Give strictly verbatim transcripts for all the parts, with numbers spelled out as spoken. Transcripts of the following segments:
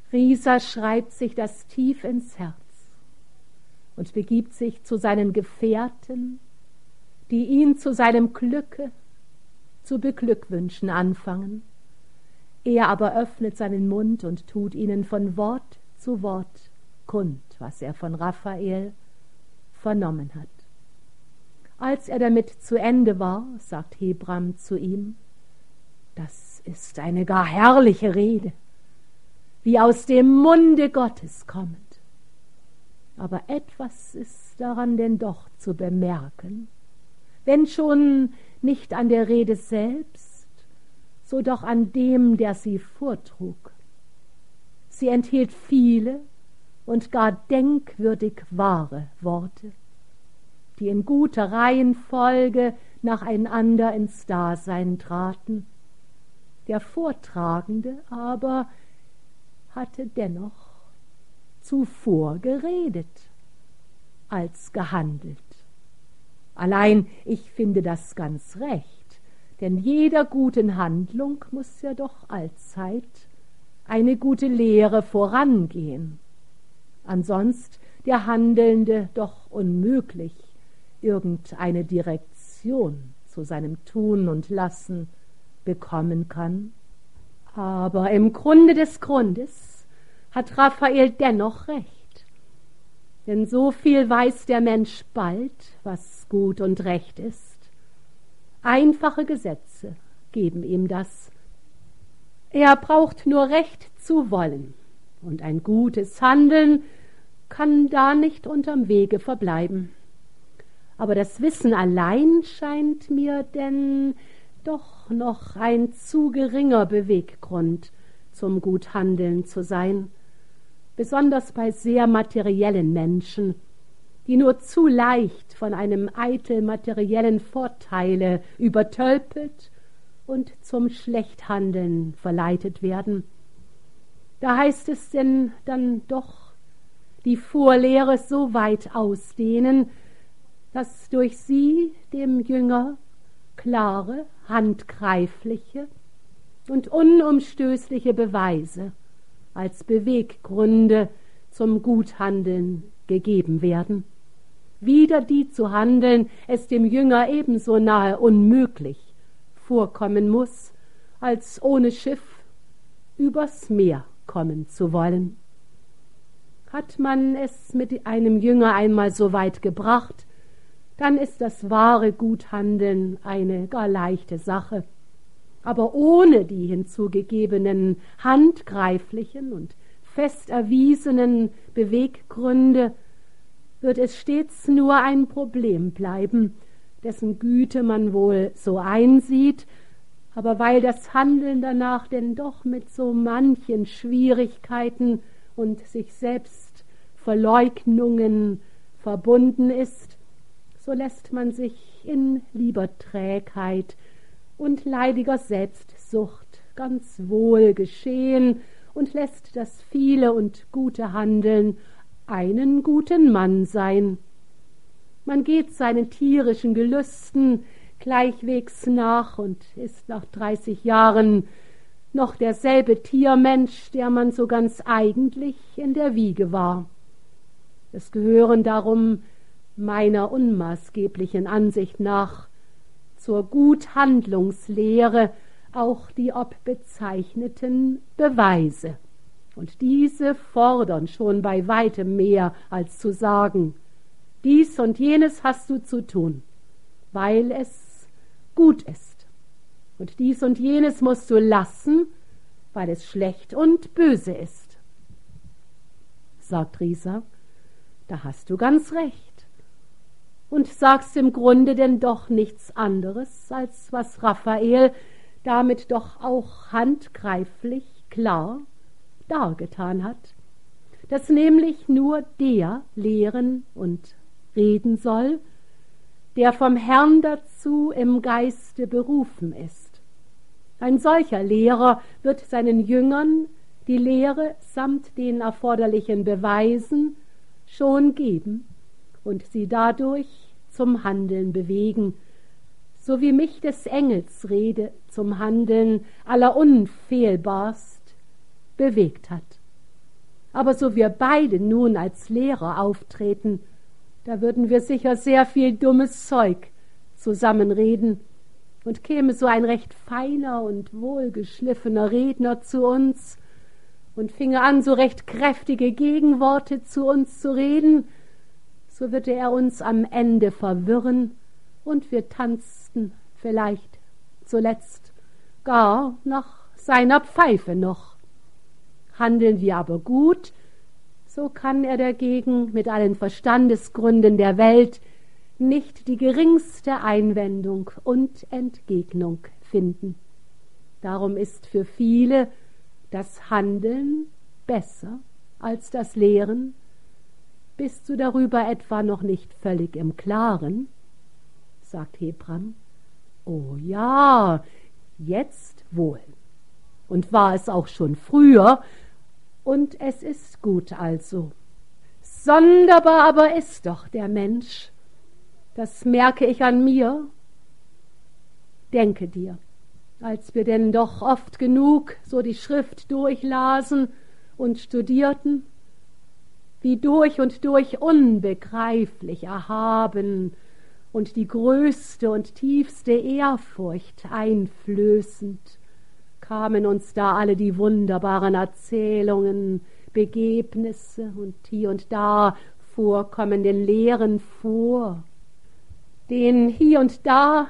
Rieser schreibt sich das tief ins Herz und begibt sich zu seinen Gefährten, die ihn zu seinem Glücke zu beglückwünschen anfangen. Er aber öffnet seinen Mund und tut ihnen von Wort zu Wort kund, was er von Raphael vernommen hat. Als er damit zu Ende war, sagt Hebram zu ihm: Das ist eine gar herrliche Rede, wie aus dem Munde Gottes kommend. Aber etwas ist daran denn doch zu bemerken, wenn schon nicht an der Rede selbst, so doch an dem, der sie vortrug. Sie enthielt viele und gar denkwürdig wahre Worte, die in guter Reihenfolge nacheinander ins Dasein traten. Der Vortragende aber hatte dennoch zuvor geredet als gehandelt. Allein ich finde das ganz recht, denn jeder guten Handlung muß ja doch allzeit eine gute Lehre vorangehen. Ansonst der Handelnde doch unmöglich irgendeine Direktion zu seinem Tun und Lassen bekommen kann. Aber im Grunde des Grundes hat Raphael dennoch recht, denn so viel weiß der Mensch bald, was gut und recht ist. Einfache Gesetze geben ihm das. Er braucht nur recht zu wollen, und ein gutes Handeln kann da nicht unterm Wege verbleiben. Aber das Wissen allein scheint mir denn doch noch ein zu geringer Beweggrund zum Guthandeln zu sein, besonders bei sehr materiellen Menschen, die nur zu leicht von einem eitel materiellen Vorteile übertölpelt und zum Schlechthandeln verleitet werden. Da heißt es denn dann doch, die Vorlehre so weit ausdehnen, dass durch sie dem Jünger klare, handgreifliche und unumstößliche Beweise als Beweggründe zum Guthandeln gegeben werden. Wider die zu handeln, es dem Jünger ebenso nahe unmöglich vorkommen muß, als ohne Schiff übers Meer kommen zu wollen. Hat man es mit einem Jünger einmal so weit gebracht, dann ist das wahre Guthandeln eine gar leichte Sache. Aber ohne die hinzugegebenen handgreiflichen und fest erwiesenen Beweggründe wird es stets nur ein Problem bleiben, dessen Güte man wohl so einsieht, aber weil das Handeln danach denn doch mit so manchen Schwierigkeiten und sich selbst Verleugnungen verbunden ist, so lässt man sich in lieber Trägheit und leidiger Selbstsucht ganz wohl geschehen und lässt das viele und gute Handeln einen guten Mann sein. Man geht seinen tierischen Gelüsten gleichwegs nach und ist nach dreißig Jahren noch derselbe Tiermensch, der man so ganz eigentlich in der Wiege war. Es gehören darum meiner unmaßgeblichen Ansicht nach zur Guthandlungslehre auch die obbezeichneten Beweise. Und diese fordern schon bei weitem mehr, als zu sagen, dies und jenes hast du zu tun, weil es gut ist. Und dies und jenes musst du lassen, weil es schlecht und böse ist. Sagt Rieser, da hast du ganz recht. Und sagst im Grunde denn doch nichts anderes, als was Raphael damit doch auch handgreiflich klar dargetan hat, dass nämlich nur der lehren und reden soll, der vom Herrn dazu im Geiste berufen ist. Ein solcher Lehrer wird seinen Jüngern die Lehre samt den erforderlichen Beweisen schon geben und sie dadurch zum Handeln bewegen, so wie mich des Engels Rede zum Handeln allerunfehlbarst bewegt hat. Aber so wir beide nun als Lehrer auftreten, da würden wir sicher sehr viel dummes Zeug zusammenreden und käme so ein recht feiner und wohlgeschliffener Redner zu uns und finge an, so recht kräftige Gegenworte zu uns zu reden, so würde er uns am Ende verwirren und wir tanzten vielleicht zuletzt gar nach seiner Pfeife noch. Handeln wir aber gut, so kann er dagegen mit allen Verstandesgründen der Welt nicht die geringste Einwendung und Entgegnung finden. Darum ist für viele das Handeln besser als das Lehren. Bist du darüber etwa noch nicht völlig im Klaren? Sagt Hebram. Oh ja, jetzt wohl. Und war es auch schon früher, und es ist gut also. Sonderbar aber ist doch der Mensch, das merke ich an mir. Denke dir, als wir denn doch oft genug so die Schrift durchlasen und studierten, wie durch und durch unbegreiflich erhaben und die größte und tiefste Ehrfurcht einflößend, kamen uns da alle die wunderbaren Erzählungen, Begebnisse und hier und da vorkommenden Lehren vor, den hier und da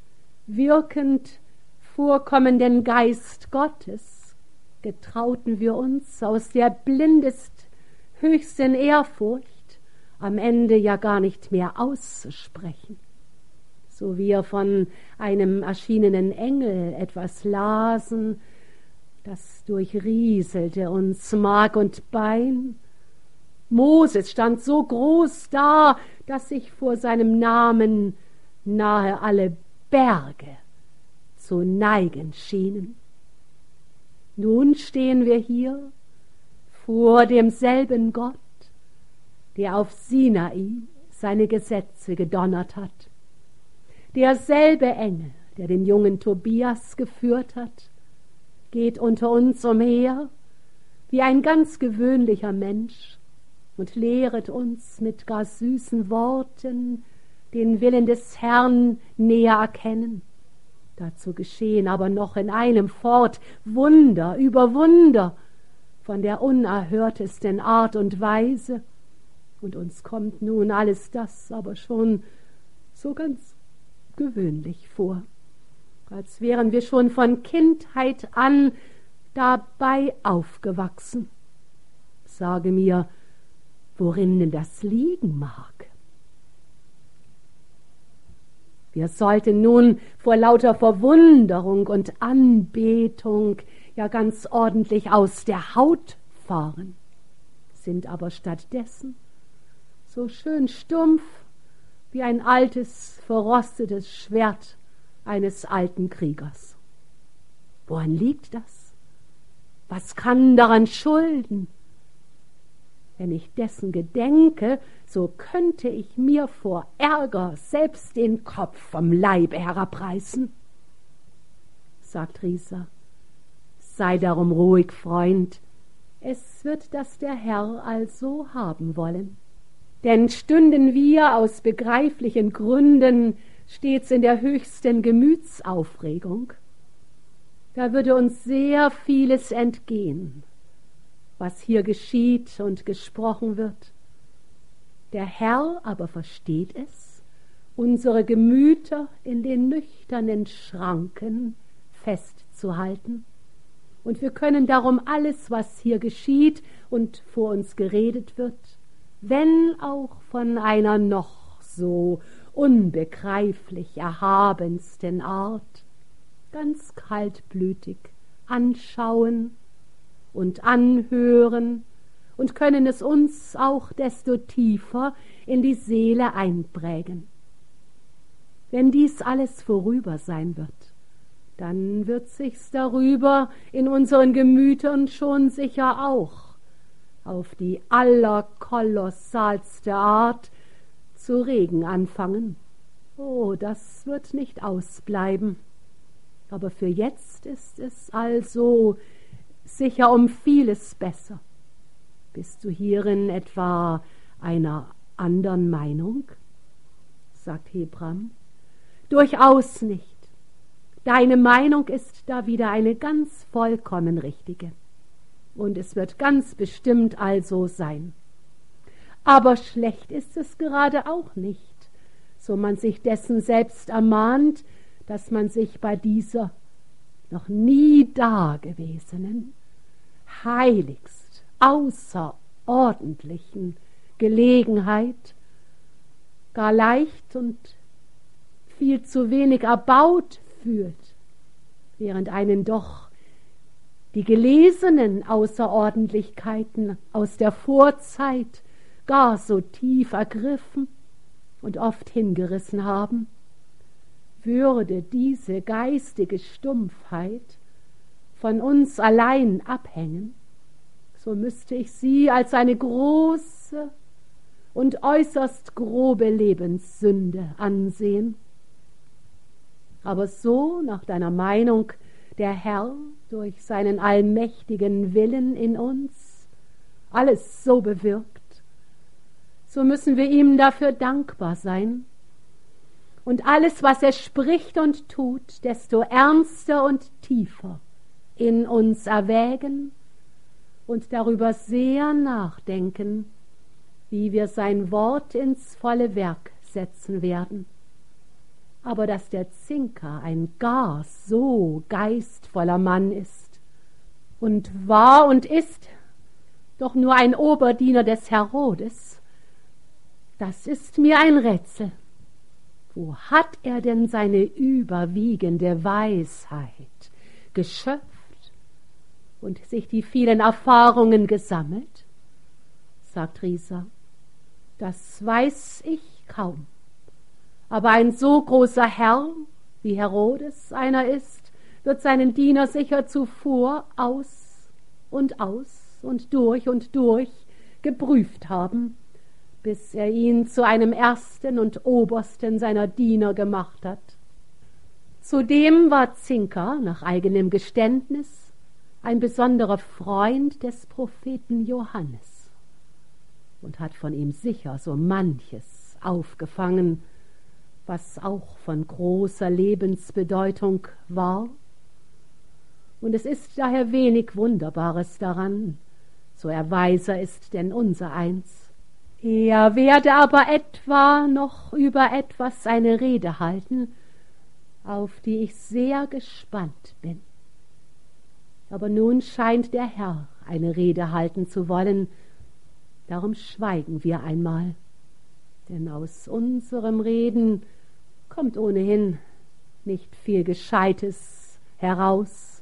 wirkend vorkommenden Geist Gottes getrauten wir uns aus der blindest höchsten Ehrfurcht am Ende ja gar nicht mehr auszusprechen. So wir von einem erschienenen Engel etwas lasen, das durchrieselte uns Mark und Bein. Moses stand so groß da, dass sich vor seinem Namen nahe alle Berge zu neigen schienen. Nun stehen wir hier vor demselben Gott, der auf Sinai seine Gesetze gedonnert hat. Derselbe Engel, der den jungen Tobias geführt hat, geht unter uns umher wie ein ganz gewöhnlicher Mensch und lehret uns mit gar süßen Worten den Willen des Herrn näher erkennen. Dazu geschehen aber noch in einem fort Wunder über Wunder von der unerhörtesten Art und Weise, und uns kommt nun alles das aber schon so ganz gewöhnlich vor, als wären wir schon von Kindheit an dabei aufgewachsen. Sage mir, worin denn das liegen mag. Wir sollten nun vor lauter Verwunderung und Anbetung ja ganz ordentlich aus der Haut fahren, sind aber stattdessen so schön stumpf wie ein altes, verrostetes Schwert eines alten Kriegers. Woran liegt das? Was kann daran schulden? Wenn ich dessen gedenke, so könnte ich mir vor Ärger selbst den Kopf vom Leibe herabreißen. Sagt Risa, sei darum ruhig, Freund, es wird das der Herr also haben wollen. Denn stünden wir aus begreiflichen Gründen stets in der höchsten Gemütsaufregung, da würde uns sehr vieles entgehen, was hier geschieht und gesprochen wird. Der Herr aber versteht es, unsere Gemüter in den nüchternen Schranken festzuhalten, und wir können darum alles, was hier geschieht und vor uns geredet wird, wenn auch von einer noch so unbegreiflich erhabensten Art, ganz kaltblütig anschauen und anhören und können es uns auch desto tiefer in die Seele einprägen. Wenn dies alles vorüber sein wird, dann wird sich's darüber in unseren Gemütern schon sicher auch auf die allerkolossalste Art zu regen anfangen. Oh, das wird nicht ausbleiben. Aber für jetzt ist es also sicher um vieles besser, Bist du hierin etwa einer andern Meinung? Sagt Hebram. Durchaus nicht. Deine Meinung ist da wieder eine ganz vollkommen richtige. Und es wird ganz bestimmt also sein. Aber schlecht ist es gerade auch nicht, so man sich dessen selbst ermahnt, dass man sich bei dieser noch nie dagewesenen, heiligst, außerordentlichen Gelegenheit gar leicht und viel zu wenig erbaut fühlt, während einen doch die gelesenen Außerordentlichkeiten aus der Vorzeit gar so tief ergriffen und oft hingerissen haben. Würde diese geistige Stumpfheit von uns allein abhängen, so müsste ich sie als eine große und äußerst grobe Lebenssünde ansehen. Aber so nach deiner Meinung der Herr durch seinen allmächtigen Willen in uns alles so bewirkt, so müssen wir ihm dafür dankbar sein und alles, was er spricht und tut, desto ernster und tiefer in uns erwägen und darüber sehr nachdenken, wie wir sein Wort ins volle Werk setzen werden. Aber dass der Zinker ein gar so geistvoller Mann ist und war und ist doch nur ein Oberdiener des Herodes, das ist mir ein Rätsel. Wo hat er denn seine überwiegende Weisheit geschöpft und sich die vielen Erfahrungen gesammelt? Sagt Rieser. Das weiß ich kaum. Aber ein so großer Herr, wie Herodes einer ist, wird seinen Diener sicher zuvor aus und aus und durch und durch geprüft haben, bis er ihn zu einem ersten und obersten seiner Diener gemacht hat. Zudem war Zinker, nach eigenem Geständnis, ein besonderer Freund des Propheten Johannes und hat von ihm sicher so manches aufgefangen, was auch von großer Lebensbedeutung war. Und es ist daher wenig Wunderbares daran, so er weiser ist denn unser eins. Er werde aber etwa noch über etwas eine Rede halten, auf die ich sehr gespannt bin. Aber nun scheint der Herr eine Rede halten zu wollen, darum schweigen wir einmal, denn aus unserem Reden kommt ohnehin nicht viel Gescheites heraus.